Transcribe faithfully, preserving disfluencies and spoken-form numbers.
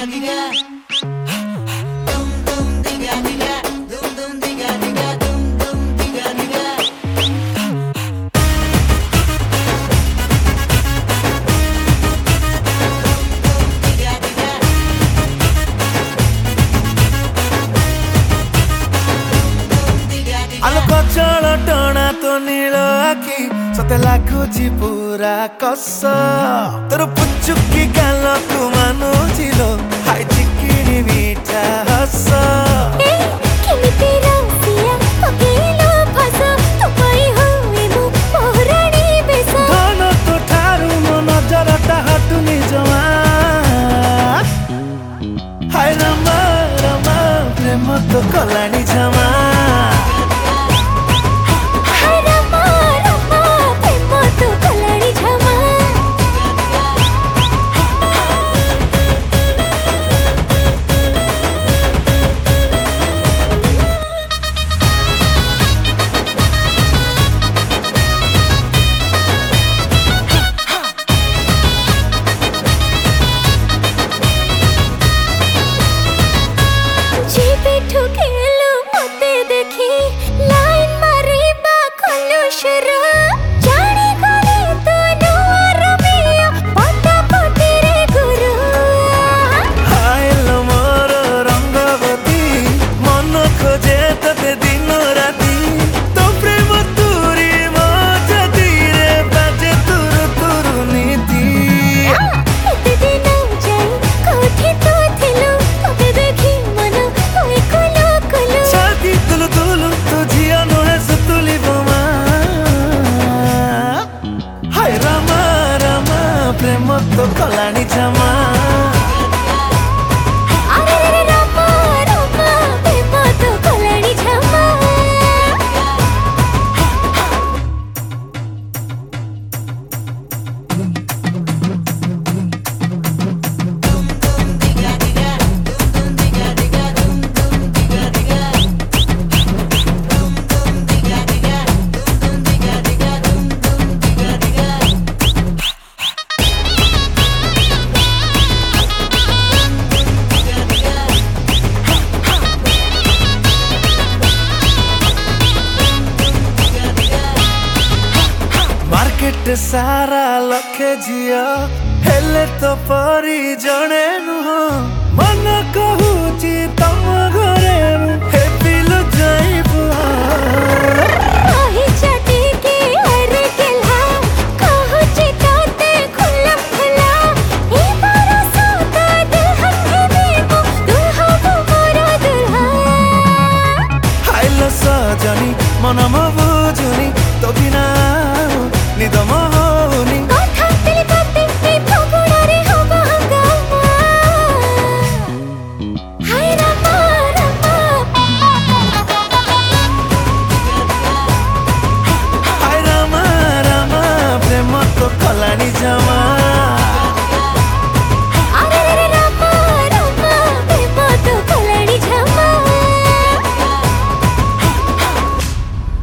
चल टणा तो नील आखि सते लाଗୁଛି पूरा कस तोर पुचुकी गाल तू मानुची लो हाय चिकिनी मीठा हस केमिति रसिया पकेलो फस तो पई होई मु पोहराणी बेस धन तो ठारू मो नजरटा हटुनी जमा हाय रमा रमा प्रेम तो कलानी जमा प्रेम तो कलानी जमा अरे रे रमा रमा प्रेम तो कलानी जमा सारा लखे झिया हेले तो परी जणे नुह मन कहूची तम घरे हे पिलो जाइबु ओही चटी के हरे केला कहूची तोते खुला खुला ए बारा सोता दुल्हन देबो दुल्हा मोरा दुल्हा हाइलो सजनी मन म बुझुनी तो बिना निदम